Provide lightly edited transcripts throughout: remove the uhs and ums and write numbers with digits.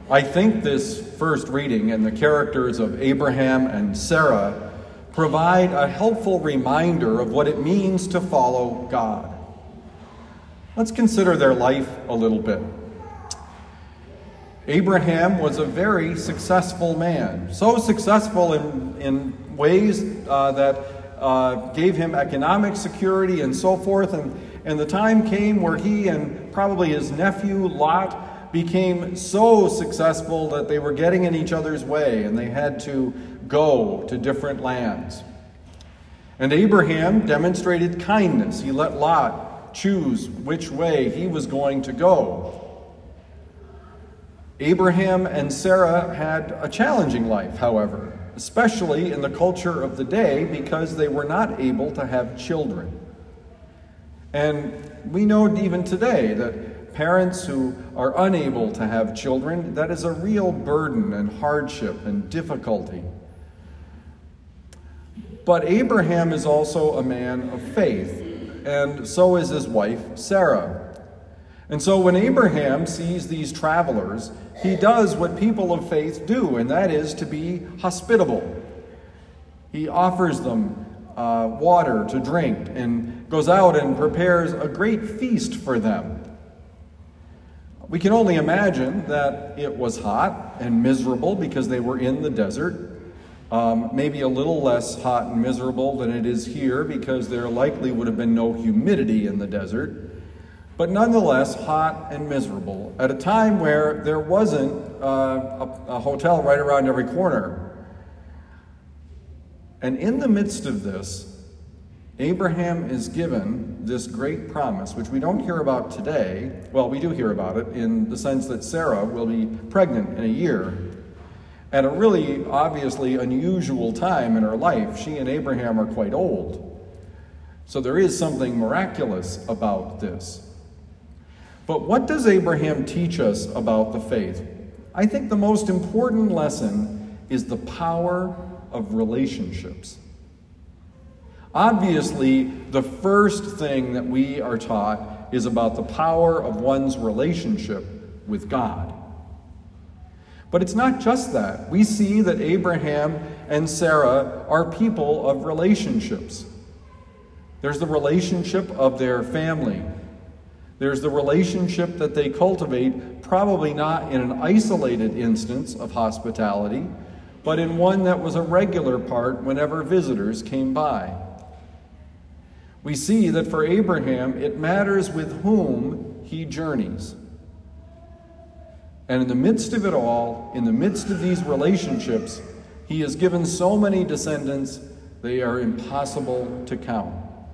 I think this first reading and the characters of Abraham and Sarah provide a helpful reminder of what it means to follow God. Let's consider their life a little bit. Abraham was a very successful man, so successful in ways that gave him economic security and so forth. And the time came where he and probably his nephew Lot became so successful that they were getting in each other's way and they had to go to different lands. And Abraham demonstrated kindness. He let Lot choose which way he was going to go. Abraham and Sarah had a challenging life, however, especially in the culture of the day because they were not able to have children. And we know even today that parents who are unable to have children, that is a real burden and hardship and difficulty. But Abraham is also a man of faith, and so is his wife, Sarah. And so when Abraham sees these travelers, he does what people of faith do, and that is to be hospitable. He offers them water to drink and goes out and prepares a great feast for them. We can only imagine that it was hot and miserable because they were in the desert. Maybe a little less hot and miserable than it is here because there likely would have been no humidity in the desert. But nonetheless, hot and miserable at a time where there wasn't a hotel right around every corner. And in the midst of this, Abraham is given this great promise, which we don't hear about today. Well, we do hear about it in the sense that Sarah will be pregnant in a year. At a really obviously unusual time in her life, she and Abraham are quite old. So there is something miraculous about this. But what does Abraham teach us about the faith? I think the most important lesson is the power of relationships. Obviously, the first thing that we are taught is about the power of one's relationship with God. But it's not just that. We see that Abraham and Sarah are people of relationships. There's the relationship of their family. There's the relationship that they cultivate, probably not in an isolated instance of hospitality, but in one that was a regular part whenever visitors came by. We see that for Abraham, it matters with whom he journeys. And in the midst of it all, in the midst of these relationships, he has given so many descendants, they are impossible to count.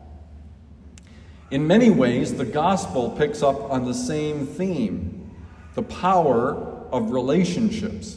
In many ways, the gospel picks up on the same theme, the power of relationships.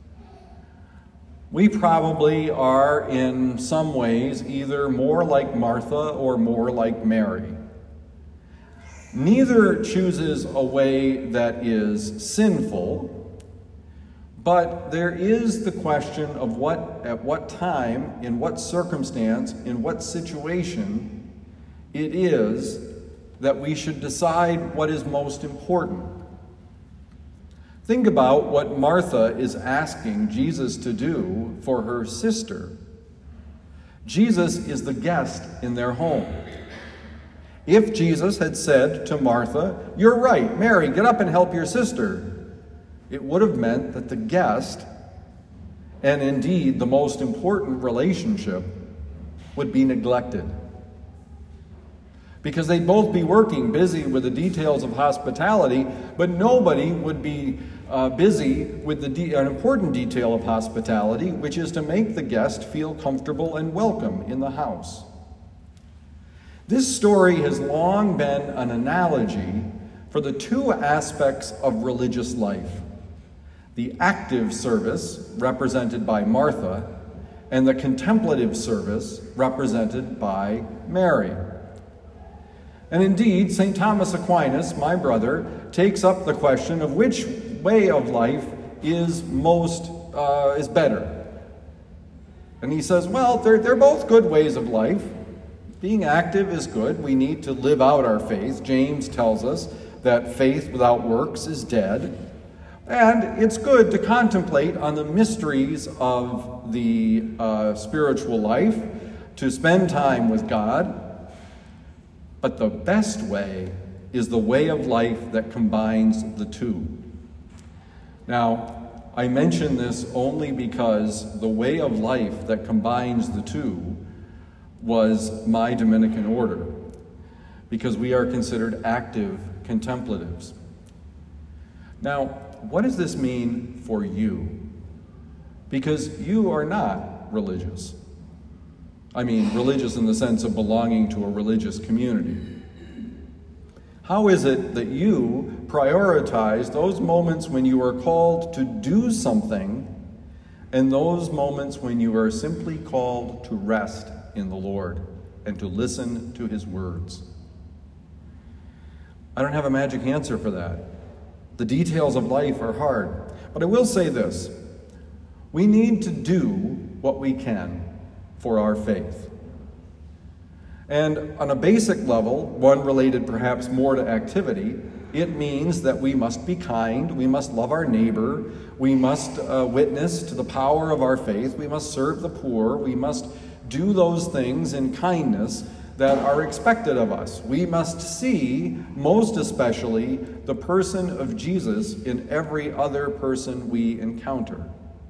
We probably are, in some ways, either more like Martha or more like Mary. Neither chooses a way that is sinful, but there is the question of at what time, in what circumstance, in what situation it is that we should decide what is most important. Think about what Martha is asking Jesus to do for her sister. Jesus is the guest in their home. If Jesus had said to Martha, "You're right, Mary, get up and help your sister," it would have meant that the guest, and indeed the most important relationship, would be neglected. Because they'd both be working, busy with the details of hospitality, but nobody would be busy with an important detail of hospitality, which is to make the guest feel comfortable and welcome in the house. This story has long been an analogy for the two aspects of religious life: the active service, represented by Martha, and the contemplative service, represented by Mary. And indeed, St. Thomas Aquinas, my brother, takes up the question of which way of life is better. And he says, well, they're both good ways of life. Being active is good. We need to live out our faith. James tells us that faith without works is dead. And it's good to contemplate on the mysteries of the spiritual life, to spend time with God. But the best way is the way of life that combines the two. Now, I mention this only because the way of life that combines the two was my Dominican order, because we are considered active contemplatives. Now, what does this mean for you? Because you are not religious. I mean, religious in the sense of belonging to a religious community. How is it that you prioritize those moments when you are called to do something and those moments when you are simply called to rest in the Lord and to listen to His words? I don't have a magic answer for that. The details of life are hard. But I will say this: we need to do what we can for our faith. And on a basic level, one related perhaps more to activity, it means that we must be kind, we must love our neighbor, we must witness to the power of our faith, we must serve the poor, we must do those things in kindness that are expected of us. We must see, most especially, the person of Jesus in every other person we encounter.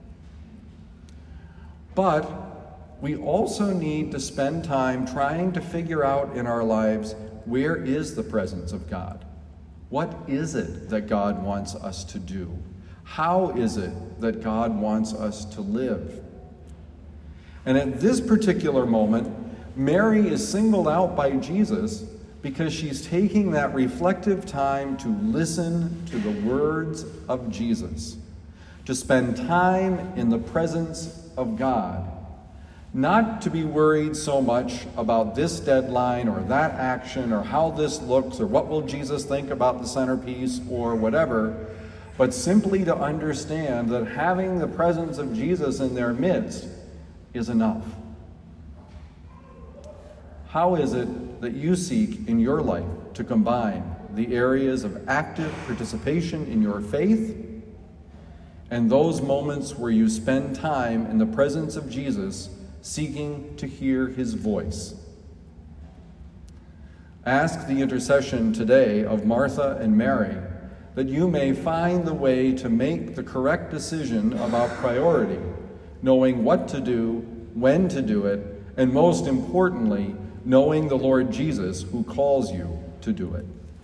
But we also need to spend time trying to figure out in our lives, where is the presence of God? What is it that God wants us to do? How is it that God wants us to live? And at this particular moment, Mary is singled out by Jesus because she's taking that reflective time to listen to the words of Jesus, to spend time in the presence of God, not to be worried so much about this deadline or that action or how this looks or what will Jesus think about the centerpiece or whatever, but simply to understand that having the presence of Jesus in their midst is enough. How is it that you seek in your life to combine the areas of active participation in your faith and those moments where you spend time in the presence of Jesus, seeking to hear His voice? Ask the intercession today of Martha and Mary that you may find the way to make the correct decision about priority, knowing what to do, when to do it, and most importantly, knowing the Lord Jesus who calls you to do it.